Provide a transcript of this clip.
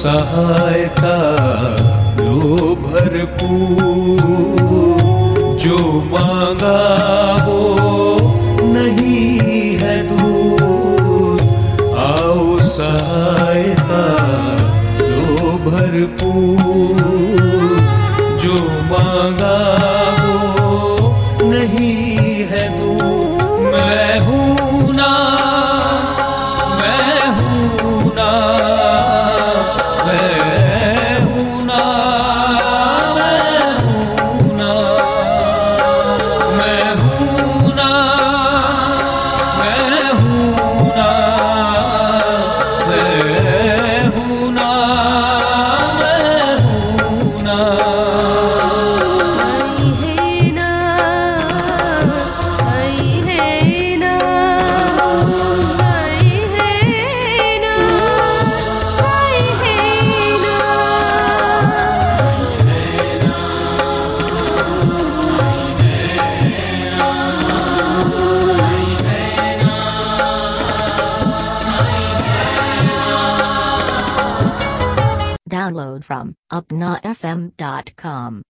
सहायता लो भरपूर, जो मांगा वो नहीं है दूर। आओ सहायता लो भरपूर, जो मांगा वो नहीं है दूर। मैं हूँ ना, मैं हूँ ना, मैं हूँ ना, मैं हूँ ना, मैं हूँ ना, मैं हूँ ना, मैं हूँ ना, मैं हूँ ना। Download from upnafm.com.